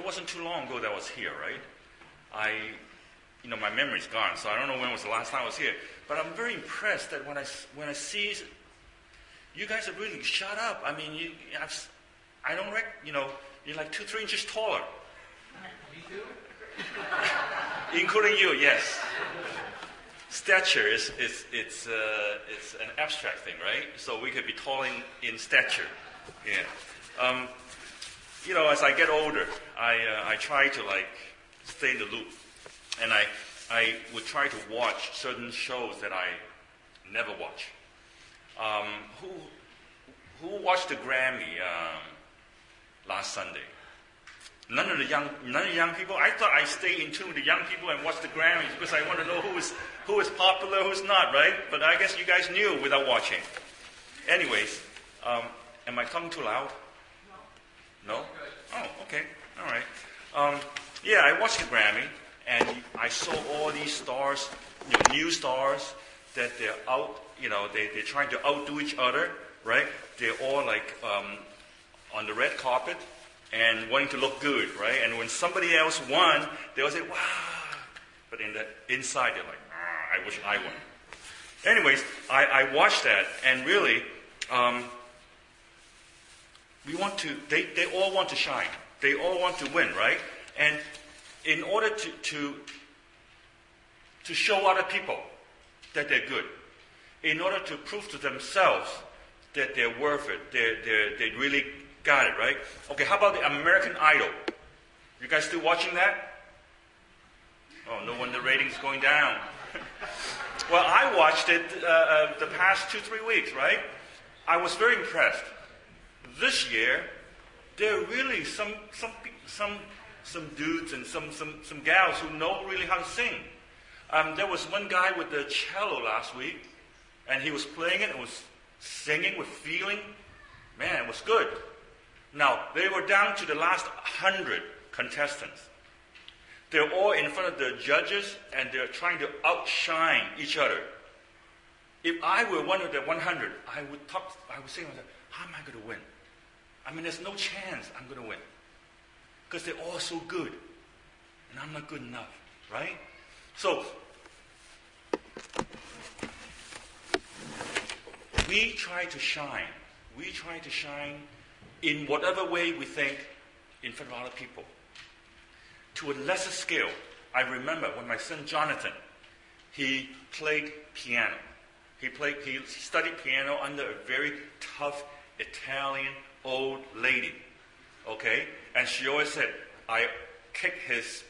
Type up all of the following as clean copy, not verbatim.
it wasn't too long ago that I was here, right? My memory's gone, so I don't know when was the last time I was here. But I'm very impressed that when I see you guys are really shut up. I mean, you're like 2-3 inches taller. Me too. Including you, yes. Stature is an abstract thing, right? So we could be tall in stature. Yeah. As I get older, I try to stay in the loop, and I would try to watch certain shows that I never watch. Who watched the Grammy last Sunday? None of the young people. I thought I stay in tune with the young people and watch the Grammys because I want to know who is popular, who's not, right? But I guess you guys knew without watching. Anyways, am I talking too loud? No? Oh, okay. All right. I watched the Grammy, and I saw all these stars, new stars, that they're out, they're trying to outdo each other, right? They're all on the red carpet and wanting to look good, right? And when somebody else won, they'll say, wow. But inside, they're like, I wish I won. Anyways, I watched that, and really, they all want to shine. They all want to win, right? And in order to show other people that they're good, in order to prove to themselves that they're worth it, they really got it, right? Okay, how about the American Idol? You guys still watching that? Oh, no wonder the ratings going down. Well, I watched it the past 2-3 weeks, right? I was very impressed. This year, there are really some dudes and some gals who know really how to sing. There was one guy with the cello last week, and he was playing it and was singing with feeling. Man, it was good. Now, they were down to the last 100 contestants. They're all in front of the judges, and they're trying to outshine each other. If I were one of the 100, I would say to myself, how am I going to win? I mean, there's no chance I'm going to win. Because they're all so good. And I'm not good enough, right? So, we try to shine. We try to shine in whatever way we think in front of other people. To a lesser scale, I remember when my son Jonathan, he played piano. He studied piano under a very tough Italian old lady. Okay? And she always said, I kick his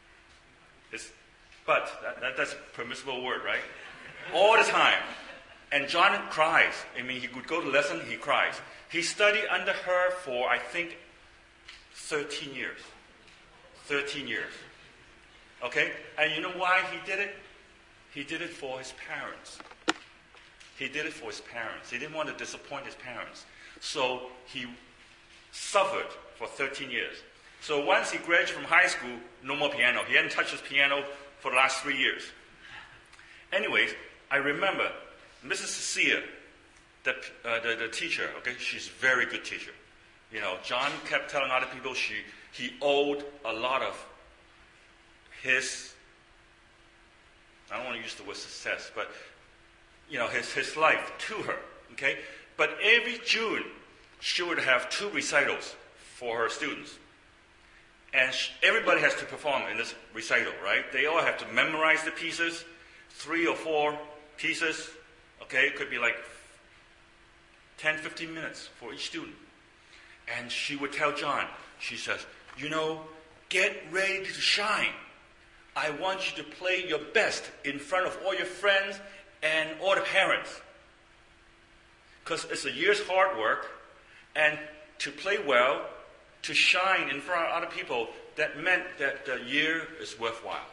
butt. That's a permissible word, right? All the time. And John cries. I mean, he would go to lesson, he cries. He studied under her for, I think, 13 years. 13 years. Okay? And you know why he did it? He did it for his parents. He did it for his parents. He didn't want to disappoint his parents. So he suffered for 13 years. So once he graduated from high school, no more piano. He hadn't touched his piano for the last 3 years. Anyways, I remember Mrs. Cecilia, the teacher, okay, she's a very good teacher. John kept telling other people he owed a lot of his, I don't want to use the word success, but his life to her, okay? But every June, she would have 2 recitals for her students. And everybody has to perform in this recital, right? They all have to memorize the pieces, 3 or 4 pieces, okay? It could be like 10, 15 minutes for each student. And she would tell John, she says, get ready to shine. I want you to play your best in front of all your friends and all the parents. Because it's a year's hard work, and to play well, to shine in front of other people, that meant that the year is worthwhile.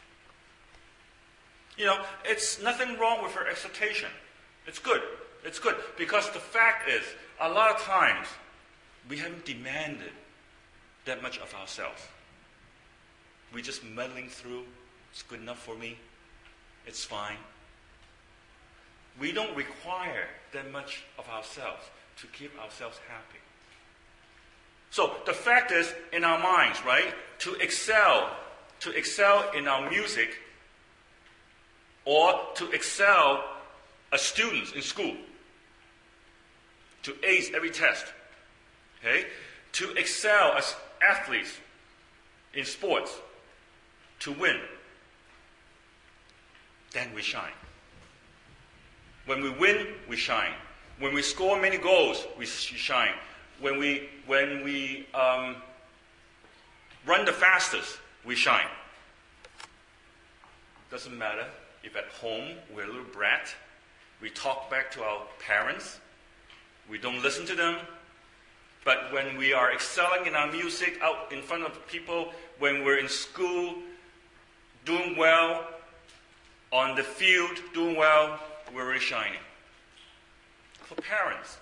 It's nothing wrong with her exhortation. It's good. It's good. Because the fact is, a lot of times, we haven't demanded that much of ourselves. We're just muddling through. It's good enough for me. It's fine. We don't require that much of ourselves to keep ourselves happy. So the fact is, in our minds, right, to excel in our music, or to excel as students in school, to ace every test, okay, to excel as athletes in sports, to win, then we shine. When we win, we shine. When we score many goals, we shine. When we run the fastest, we shine. Doesn't matter if at home we're a little brat, we talk back to our parents, we don't listen to them. But when we are excelling in our music out in front of people, when we're in school, doing well, on the field, doing well, we're really shining. For parents,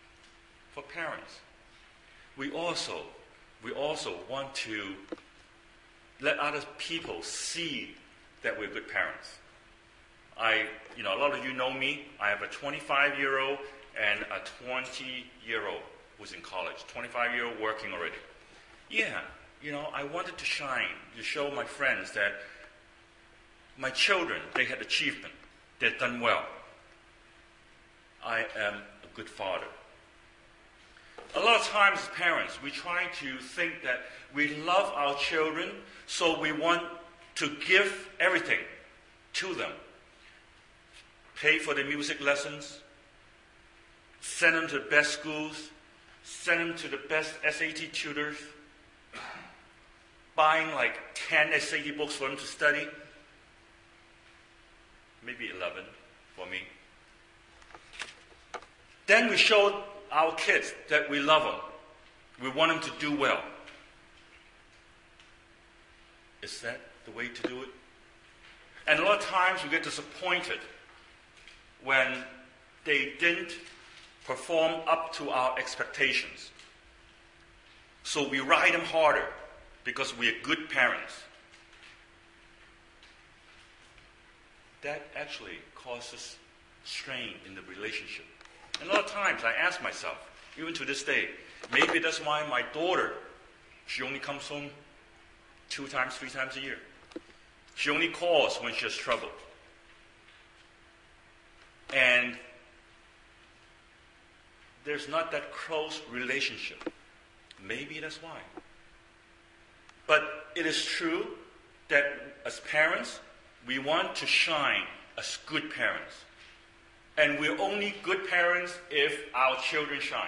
we also want to let other people see that we're good parents. A lot of you know me. I have a 25-year-old and a 20-year-old who's in college. 25-year-old working already. Yeah, I wanted to shine, to show my friends that my children, they had achievement. They've done well. I am a good father. A lot of times as parents, we try to think that we love our children, so we want to give everything to them. Pay for their music lessons, send them to the best schools, send them to the best SAT tutors, buying like 10 SAT books for them to study, maybe 11 for me. Then we show our kids that we love them. We want them to do well. Is that the way to do it? And a lot of times we get disappointed when they didn't perform up to our expectations. So we ride them harder because we are good parents. That actually causes strain in the relationship. And a lot of times I ask myself, even to this day, maybe that's why my daughter, she only comes home 2 times, 3 times a year. She only calls when she has trouble. And there's not that close relationship. Maybe that's why. But it is true that as parents, we want to shine as good parents. And we're only good parents if our children shine.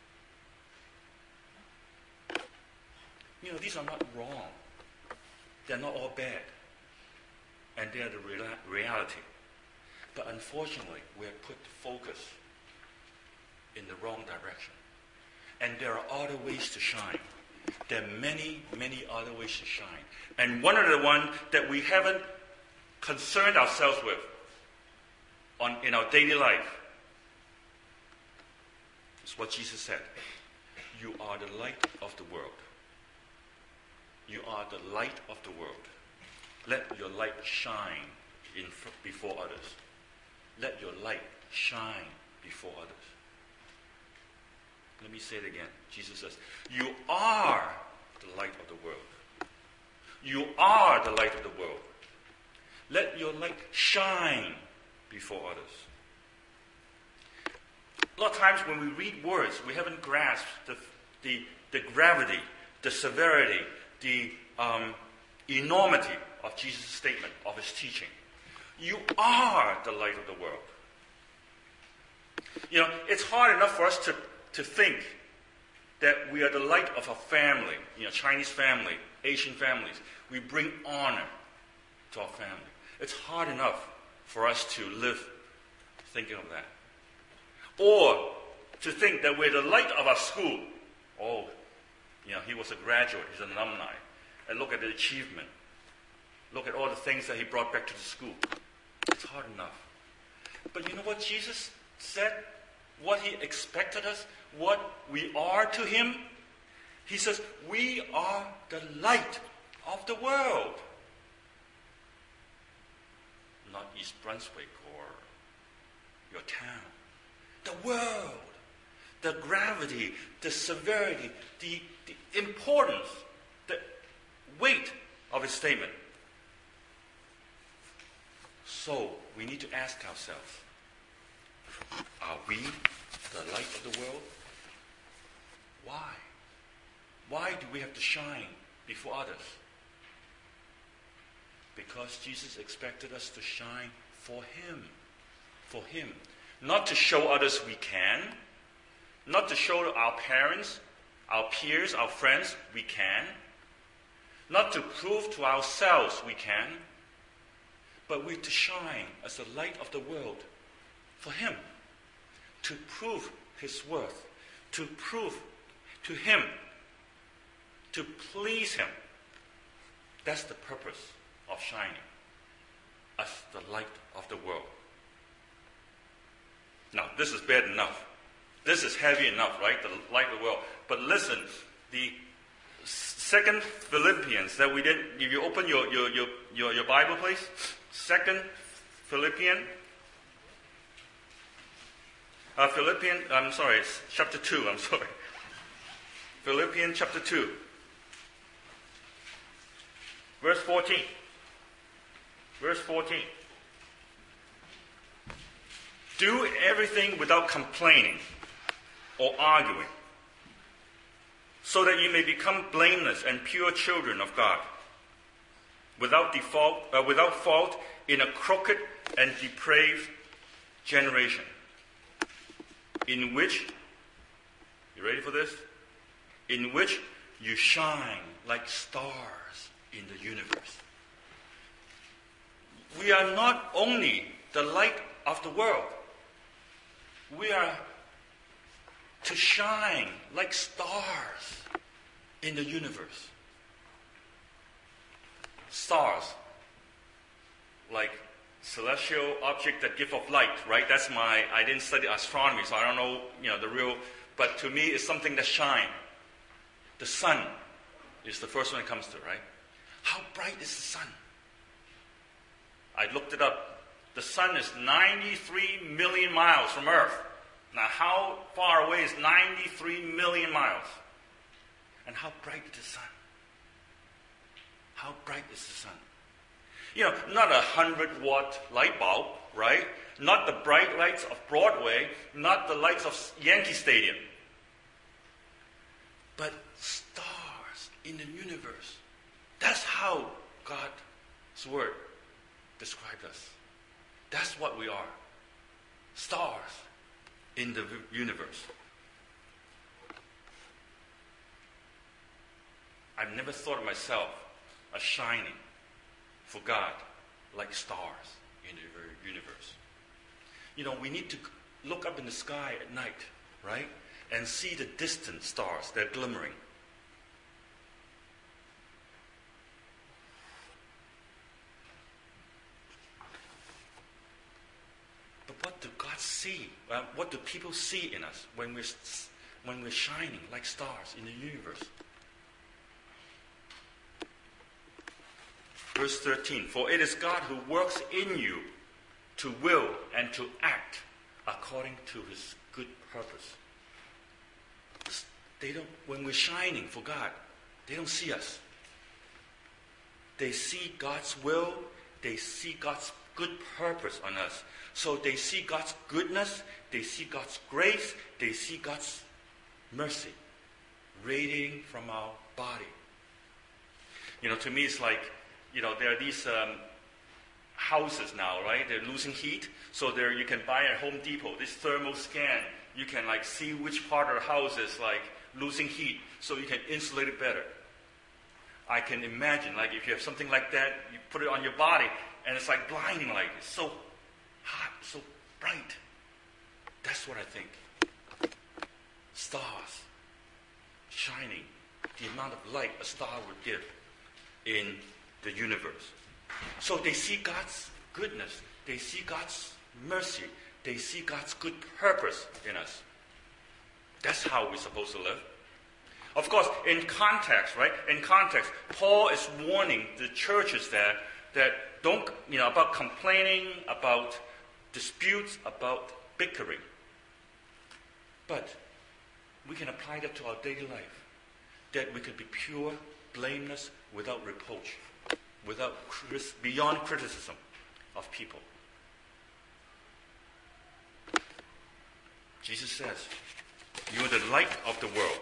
These are not wrong. They're not all bad. And they're the reality. But unfortunately, we're put the focus in the wrong direction. And there are other ways to shine. There are many, many other ways to shine. And one of the ones that we haven't concerned ourselves with in our daily life is what Jesus said. You are the light of the world. You are the light of the world. Let your light shine before others. Let your light shine before others. Let me say it again. Jesus says, you are the light of the world. You are the light of the world. Let your light shine before others. A lot of times when we read words, we haven't grasped the gravity, the severity, the enormity of Jesus' statement, of his teaching. You are the light of the world. It's hard enough for us to think that we are the light of a family, Chinese family, Asian families. We bring honor to our family. It's hard enough for us to live thinking of that. Or to think that we're the light of our school. Oh, he was a graduate, he's an alumni. And look at the achievement. Look at all the things that he brought back to the school. It's hard enough. But you know what Jesus said? What he expected us? What we are to him? He says, we are the light of the world. Not East Brunswick or your town. The world. The gravity, the severity, the the importance, the weight of his statement. So, we need to ask ourselves, are we the light of the world? Why? Why do we have to shine before others? Because Jesus expected us to shine for Him. For Him. Not to show others we can. Not to show our parents, our peers, our friends we can. Not to prove to ourselves we can. But we're to shine as the light of the world for Him. To prove His worth. To prove to Him. To please Him. That's the purpose of shining as the light of the world. Now, this is bad enough. This is heavy enough, right? The light of the world. But listen, the second Philippians that we did, if you open your Bible, please. Second Philippians, chapter 2, Philippians chapter 2. Verse 14. Verse 14. Do everything without complaining or arguing, so that you may become blameless and pure children of God, without fault in a crooked and depraved generation, in which, you ready for this? In which you shine like stars in the universe. We are not only the light of the world. We are to shine like stars in the universe. Stars, like celestial object that give off light, right? I didn't study astronomy, so I don't know, the real, but to me it's something that shines. The sun is the first one it comes to, right? How bright is the sun? I looked it up. The sun is 93 million miles from Earth. Now, how far away is 93 million miles? And how bright is the sun? How bright is the sun? Not a 100-watt light bulb, right? Not the bright lights of Broadway, not the lights of Yankee Stadium. But stars in the universe. That's how God's Word described us. That's what we are. Stars in the universe. I've never thought of myself as shining for God like stars in the universe. We need to look up in the sky at night, right? And see the distant stars. They're glimmering. What do God see? What do people see in us when we're shining like stars in the universe? Verse 13. For it is God who works in you to will and to act according to His good purpose. When we're shining for God, they don't see us. They see God's will. They see God's good purpose on us. So they see God's goodness, they see God's grace, they see God's mercy radiating from our body. To me it's like, there are these houses now, right? They're losing heat. So you can buy at Home Depot this thermal scan. You can see which part of the house is losing heat so you can insulate it better. I can imagine, if you have something like that, you put it on your body and it's blinding, it's so hot, so bright. That's what I think. Stars shining, the amount of light a star would give in the universe. So they see God's goodness, they see God's mercy, they see God's good purpose in us. That's how we're supposed to live. Of course, in context, right? In context, Paul is warning the churches that don't, about complaining, about disputes, about bickering. But we can apply that to our daily life. that we could be pure, blameless, without reproach, beyond criticism of people. Jesus says, you are the light of the world.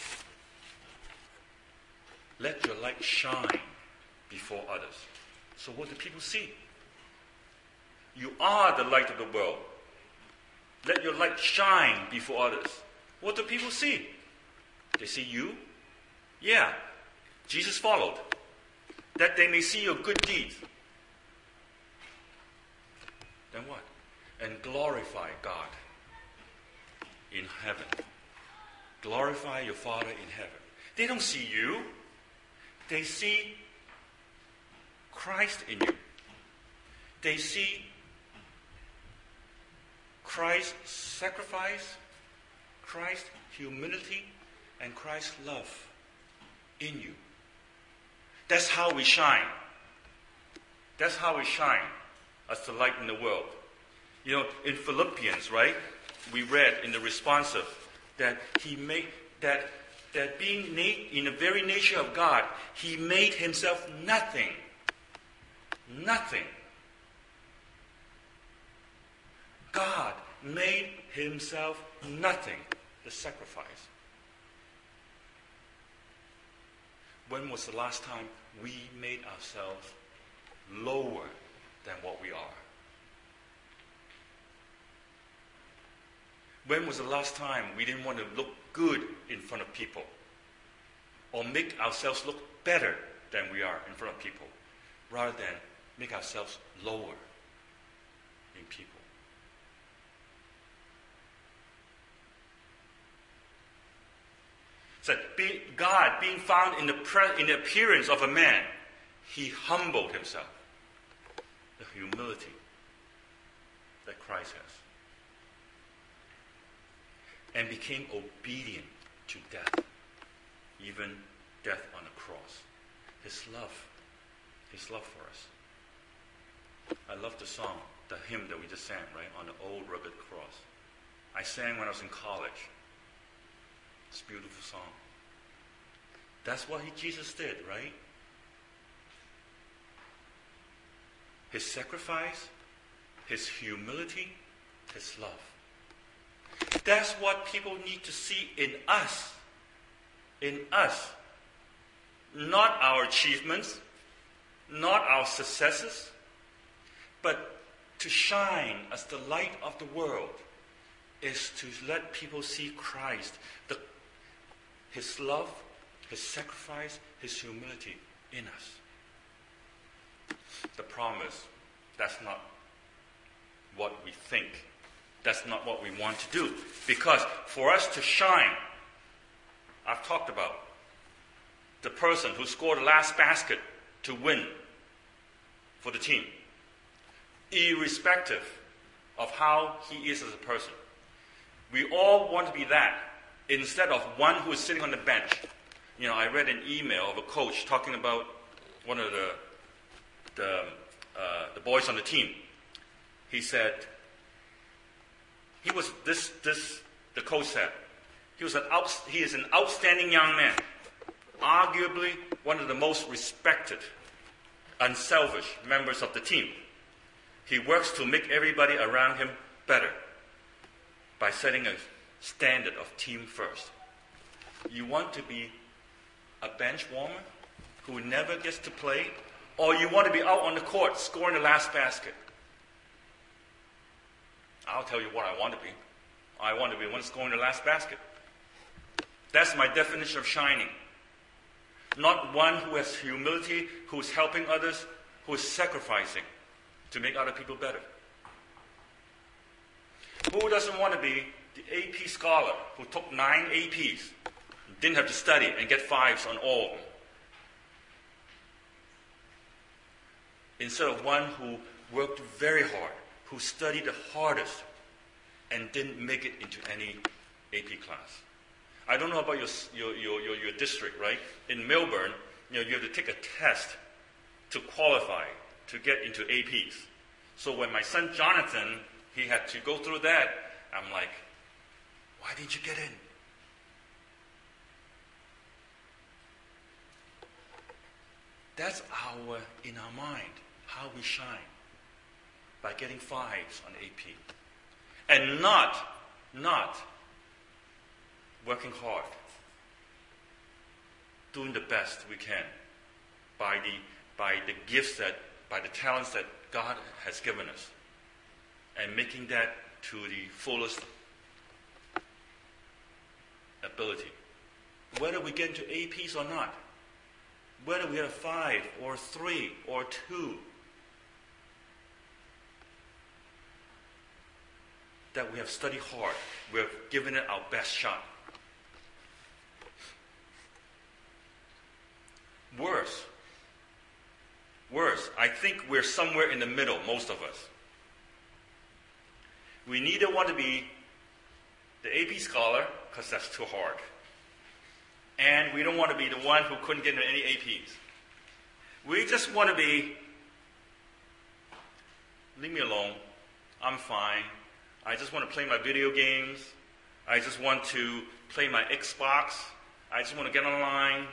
Let your light shine before others. So what do people see? You are the light of the world. Let your light shine before others. What do people see? They see you? Yeah. Jesus followed. That they may see your good deeds. Then what? And glorify God in heaven. Glorify your Father in heaven. They don't see you. They see Christ in you. They see Christ's sacrifice, Christ's humility, and Christ's love in you. That's how we shine. That's how we shine as the light in the world. You know, in Philippians, right, we read in the responsive that he made that being in the very nature of God, he made himself nothing. Nothing. God made himself nothing. The sacrifice. When was the last time we made ourselves lower than what we are? When was the last time we didn't want to look good in front of people? Or make ourselves look better than we are in front of people, rather than make ourselves lower in people? So God, being found in the appearance of a man, he humbled himself. The humility that Christ has. And became obedient to death. Even death on the cross. His love for us. I love the song, the hymn that we just sang, right? On the old rugged cross. I sang when I was in college. It's a beautiful song. That's what Jesus did, right? His sacrifice, his humility, his love. That's what people need to see in us. In us. Not our achievements, not our successes, but to shine as the light of the world is to let people see Christ, his love, his sacrifice, his humility in us. The problem is, that's not what we think. That's not what we want to do. Because for us to shine, I've talked about the person who scored the last basket to win for the team, irrespective of how he is as a person. We all want to be that, instead of one who is sitting on the bench. You know, I read an email of a coach talking about one of the boys on the team. He said, the coach said, he is an outstanding young man, arguably one of the most respected, unselfish members of the team. He works to make everybody around him better by setting a standard of team first. You want to be a bench warmer who never gets to play, or you want to be out on the court scoring the last basket? I'll tell you what I want to be. I want to be the one scoring the last basket. That's my definition of shining. Not one who has humility, who is helping others, who is sacrificing to make other people better. Who doesn't want to be the AP scholar who took 9 APs, didn't have to study, and get 5s on all of them? Instead of one who worked very hard, who studied the hardest, and didn't make it into any AP class. I don't know about your district, right? In Melbourne, you have to take a test to qualify to get into APs. So when my son Jonathan, he had to go through that, I'm like, why didn't you get in? That's in our mind, how we shine. By getting 5s on AP. And not working hard. Doing the best we can by the gifts by the talents that God has given us. And making that to the fullest ability. Whether we get into APs or not. Whether we have 5 or 3 or 2. That we have studied hard. We have given it our best shot. Worse. I think we're somewhere in the middle, most of us. We neither want to be the AP scholar, because that's too hard. And we don't want to be the one who couldn't get into any APs. We just want to be, leave me alone, I'm fine. I just want to play my video games. I just want to play my Xbox. I just want to get online.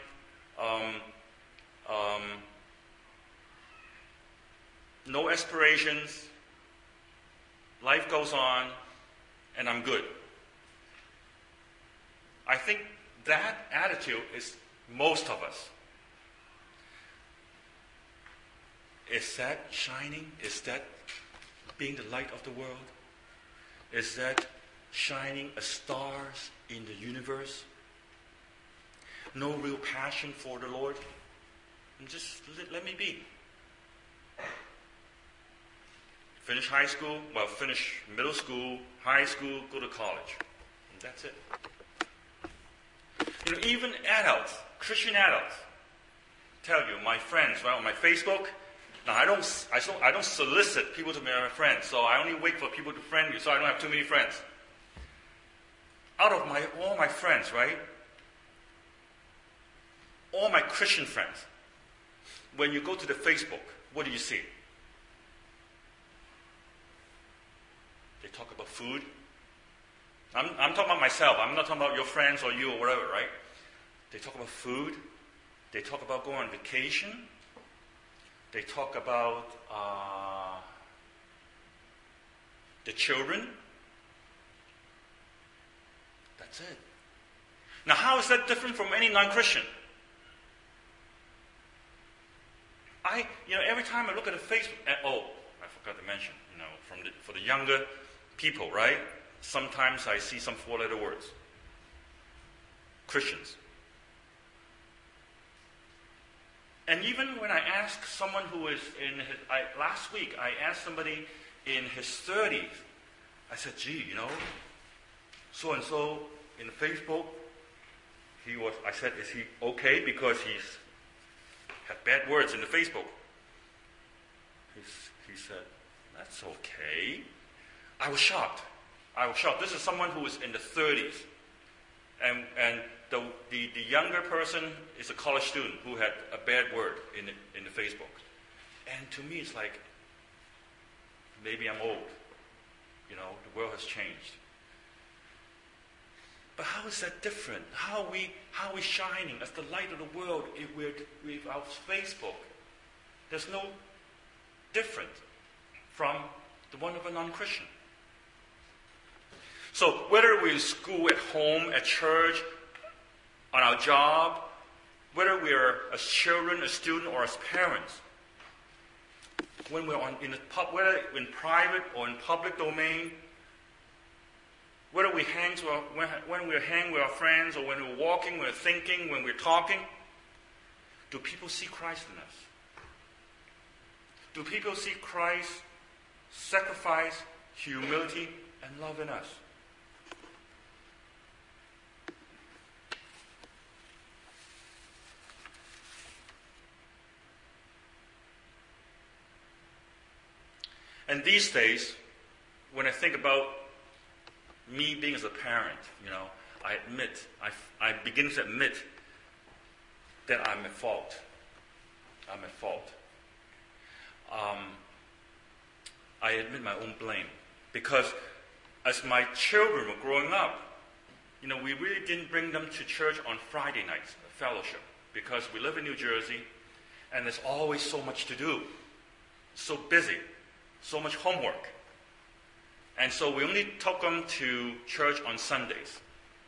No aspirations. Life goes on, and I'm good. I think that attitude is most of us. Is that shining? Is that being the light of the world? Is that shining as stars in the universe? No real passion for the Lord? And just let me be. Finish high school, finish middle school, high school, go to college. And that's it. Even adults, Christian adults, tell you, my friends, on my Facebook, now I don't solicit people to be my friends, so I only wait for people to friend you, so I don't have too many friends. Out of all my friends, right? All my Christian friends, when you go to the Facebook, what do you see? They talk about food. I'm talking about myself. I'm not talking about your friends or you or whatever, right? They talk about food. They talk about going on vacation. They talk about the children. That's it. Now, how is that different from any non-Christian? Every time I look at the Facebook, I forgot to mention, for the younger people, right? Sometimes I see some 4-letter words. Christians. And even when I ask someone who is last week, I asked somebody in his 30s, I said, gee, so-and-so in Facebook, I said, is he okay because he's had bad words in the Facebook? He said, that's okay. I was shocked. This is someone who is in the 30s. And the younger person is a college student who had a bad word in the Facebook. And to me, it's like, maybe I'm old. The world has changed. But how is that different? How are we shining as the light of the world with our Facebook? There's no different from the one of a non-Christian. So whether we're in school, at home, at church, on our job, whether we're as children, as students, or as parents, when we're whether in private or in public domain, whether we when we hang with our friends, or when we're walking, we're thinking, when we're talking, do people see Christ in us? Do people see Christ's sacrifice, humility, and love in us? And these days, when I think about me being as a parent, I begin to admit that I'm at fault. I admit my own blame. Because as my children were growing up, we really didn't bring them to church on Friday nights, fellowship, because we live in New Jersey, And there's always so much to do. So busy. So much homework. And so we only took them to church on Sundays.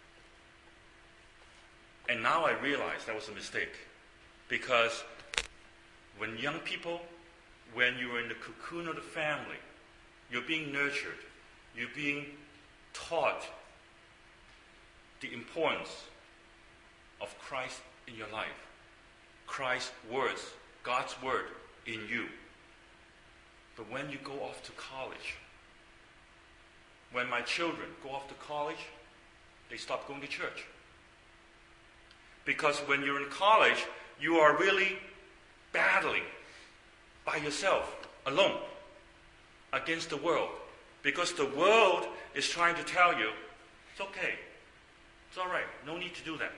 And now I realize that was a mistake. Because when young people, when you're in the cocoon of the family, you're being nurtured, you're being taught the importance of Christ in your life. Christ's words, God's word in you. But when you go off to college, when my children go off to college, they stop going to church. Because when you're in college, you are really battling by yourself, alone, against the world. Because the world is trying to tell you, it's okay, it's all right, no need to do that.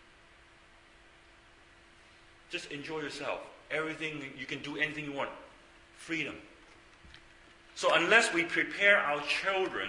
Just enjoy yourself. Everything, you can do anything you want. Freedom. So unless we prepare our children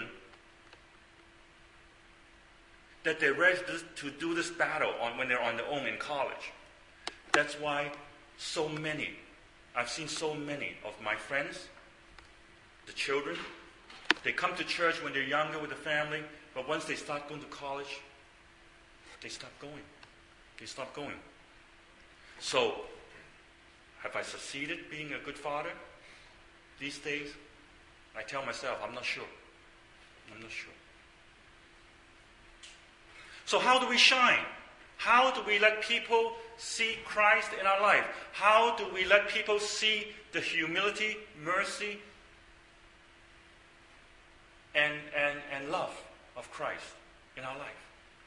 that they're ready to do this battle when they're on their own in college, that's why I've seen so many of my friends, the children, they come to church when they're younger with the family, but once they start going to college, they stop going. They stop going. So, have I succeeded being a good father these days? I tell myself, I'm not sure. I'm not sure. So how do we shine? How do we let people see Christ in our life? How do we let people see the humility, mercy, and love of Christ in our life?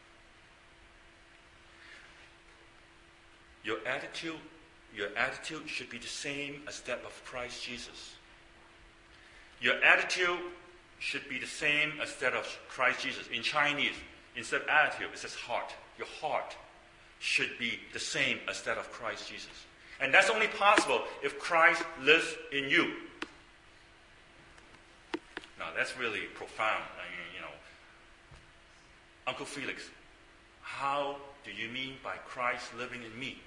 Your attitude should be the same as that of Christ Jesus. Your attitude should be the same as that of Christ Jesus. In Chinese, instead of attitude, it says heart. Your heart should be the same as that of Christ Jesus. And that's only possible if Christ lives in you. Now, that's really profound. Uncle Felix, how do you mean by Christ living in me?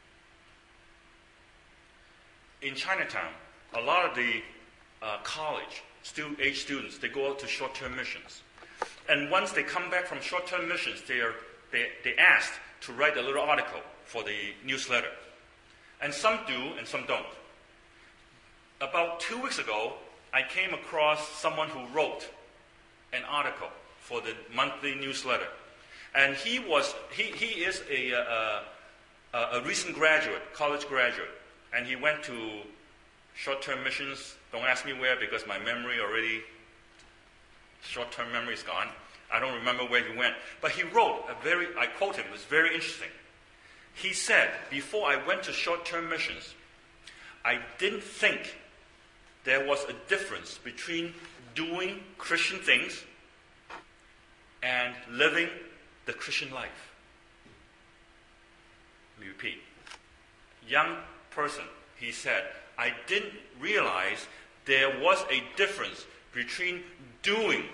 In Chinatown, a lot of the college age students, they go out to short-term missions. And once they come back from short-term missions, they asked to write a little article for the newsletter. And some do and some don't. About 2 weeks ago, I came across someone who wrote an article for the monthly newsletter. And he is a recent graduate, college graduate. And he went to short-term missions. Don't ask me where, because my memory already, short-term memory is gone. I don't remember where he went. But he wrote I quote him, it was very interesting. He said, before I went to short-term missions, I didn't think there was a difference between doing Christian things and living the Christian life. Let me repeat. Young person, he said, I didn't realize there was a difference between doing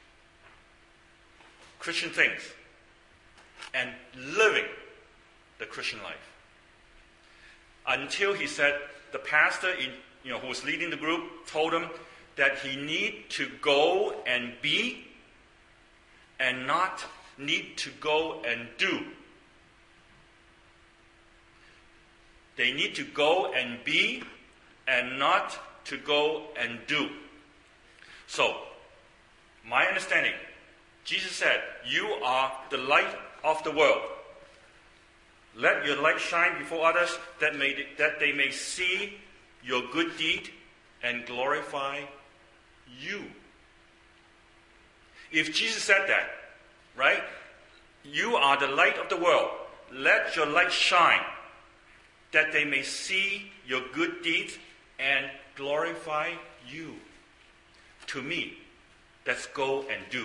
Christian things and living the Christian life. Until he said the pastor who was leading the group told him that he need to go and be and not need to go and do. They need to go and be and not to go and do. So, my understanding, Jesus said, you are the light of the world. Let your light shine before others that they may see your good deed and glorify you. If Jesus said that, right? You are the light of the world. Let your light shine that they may see your good deeds and glorify you. To me, that's go and do.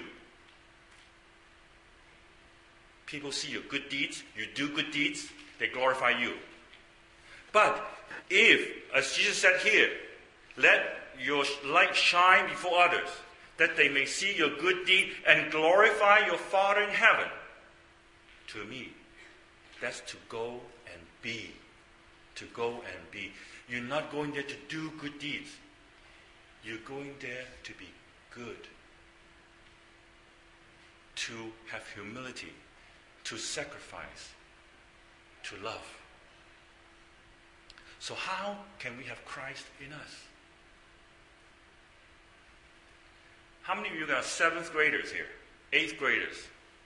People see your good deeds, you do good deeds, they glorify you. But if, as Jesus said here, let your light shine before others, that they may see your good deed and glorify your Father in heaven. To me, that's to go and be to go and be. You're not going there to do good deeds. You're going there to be good, to have humility, to sacrifice, to love. So how can we have Christ in us? How many of you got 7th graders here? 8th graders?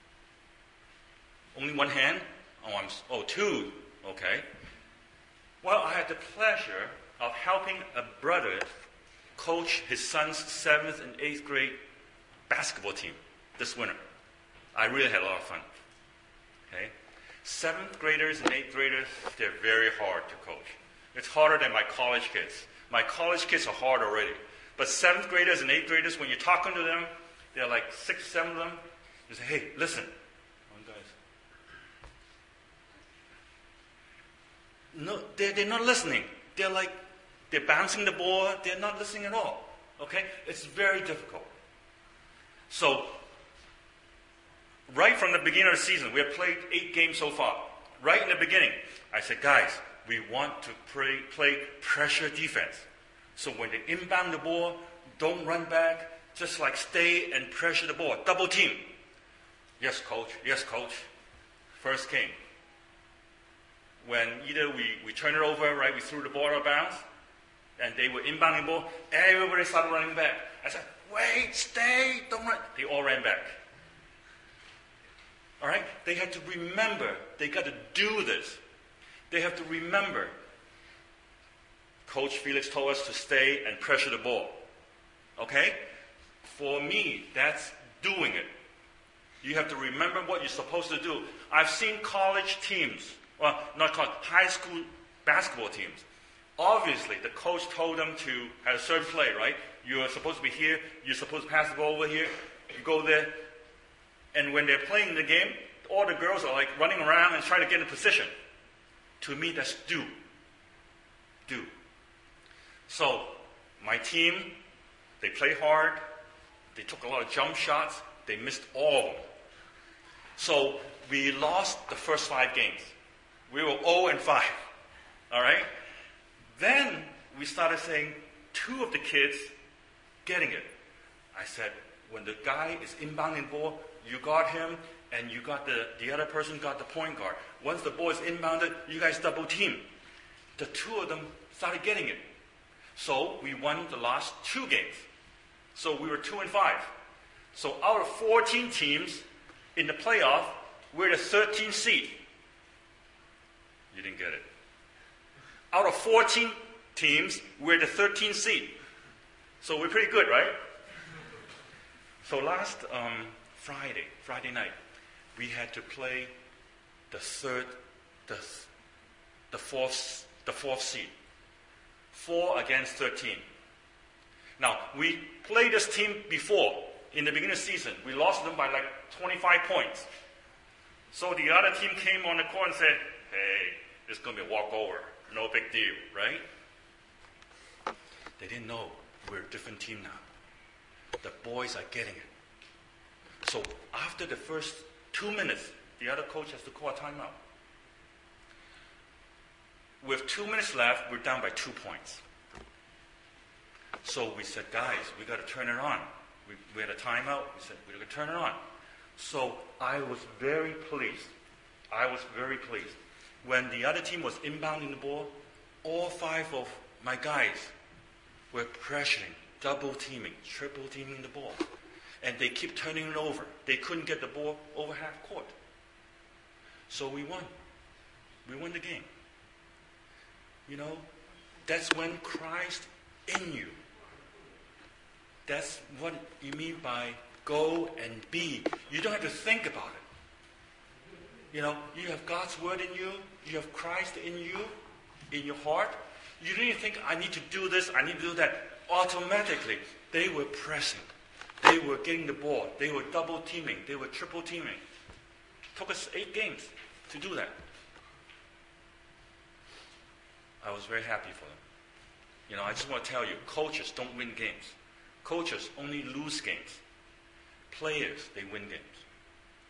Only one hand? Two. Okay. Well, I had the pleasure of helping a brother coach his son's 7th and 8th grade basketball team this winter. I really had a lot of fun. Okay? 7th graders and 8th graders, they're very hard to coach. It's harder than my college kids. My college kids are hard already. But 7th graders and 8th graders, when you're talking to them, they're like 6, 7 of them. You say, hey, listen. Guys. No, they're not listening. They're bouncing the ball. They're not listening at all. Okay? It's very difficult. So, right from the beginning of the season, we have played 8 games so far. Right in the beginning, I said, guys, we want to play pressure defense. So when they inbound the ball, don't run back. Just stay and pressure the ball. Double team. Yes, coach. Yes, coach. First game. When either we turn it over, right, we threw the ball out of bounds, and they were inbounding the ball, everybody started running back. I said, wait, stay, don't run. They all ran back. All right? They had to remember. They got to do this. They have to remember. Coach Felix told us to stay and pressure the ball. Okay? For me, that's doing it. You have to remember what you're supposed to do. I've seen college teams, well, not college, high school basketball teams. Obviously, the coach told them to have a certain play, right? You're supposed to be here. You're supposed to pass the ball over here. You go there. And when they're playing the game, all the girls are running around and trying to get in position. To me, that's do. Do. So, my team, they play hard. They took a lot of jump shots. They missed all of them. So, we lost the first 5 games. We were 0-5. All right? Then, we started saying, 2 of the kids getting it. I said, when the guy is inbounding the ball, you got him, and you got the other person got the point guard. Once the ball is inbounded, you guys double team. The 2 of them started getting it. So we won the last 2 games. So we were 2-5. So out of 14 teams in the playoff, we're the 13th seed. You didn't get it. Out of 14 teams, we're the 13th seed. So we're pretty good, right? So last Friday night, we had to play the fourth seed. 4 against 13. Now, we played this team before, in the beginning of the season. We lost them by 25 points. So the other team came on the court and said, hey, it's going to be a walkover. No big deal, right? They didn't know we're a different team now. The boys are getting it. So after the first 2 minutes, the other coach has to call a timeout. With 2 minutes left, we're down by 2 points. So we said, guys, we got to turn it on. We had a timeout. We said, we got to turn it on. So I was very pleased. When the other team was inbounding the ball, all 5 of my guys were pressuring, double teaming, triple teaming the ball. And they keep turning it over. They couldn't get the ball over half court. So we won. We won the game. You know, that's when Christ in you. That's what you mean by go and be. You don't have to think about it. You know, you have God's word in you. You have Christ in you, in your heart. You don't even think, I need to do this, I need to do that. Automatically, they were pressing. They were getting the ball. They were double teaming. They were triple teaming. It took us 8 games to do that. I was very happy for them. You know, I just want to tell you, coaches don't win games. Coaches only lose games. Players, they win games.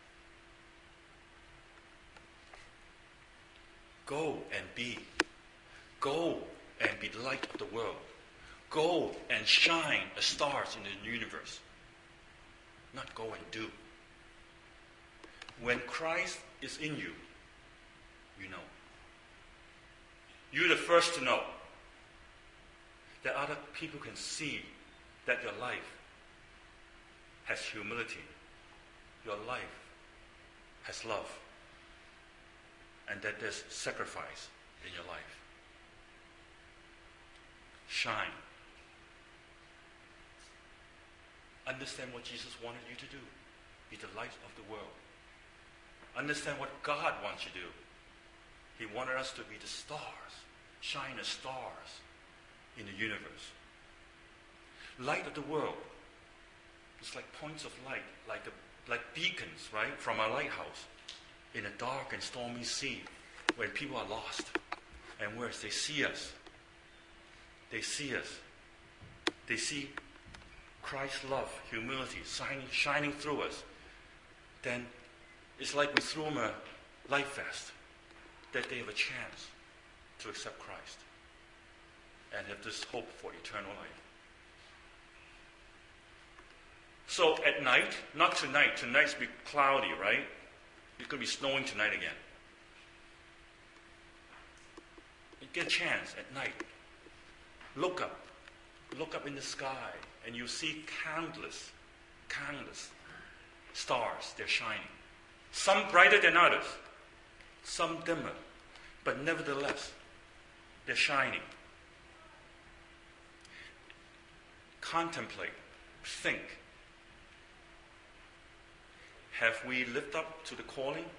Go and be. Go and be the light of the world. Go and shine as stars in the universe. Not go and do. When Christ is in you, you know. You're the first to know that other people can see that your life has humility. Your life has love. And that there's sacrifice in your life. Shine. Understand what Jesus wanted you to do. Be the light of the world. Understand what God wants you to do. He wanted us to be the stars. Shine as stars in the universe. Light of the world. It's like points of light, like beacons, right? From a lighthouse in a dark and stormy sea when people are lost. And whereas they see us, they see Christ's love, humility, shining through us. Then it's like we threw them a life vest, that they have a chance to accept Christ and have this hope for eternal life. So at night, not tonight, tonight's be cloudy, right? It's going to be snowing tonight again. You get a chance at night. Look up in the sky, and you see countless stars. They're shining. Some brighter than others, some dimmer, but nevertheless, they're shining. Contemplate, think. Have we lived up to the calling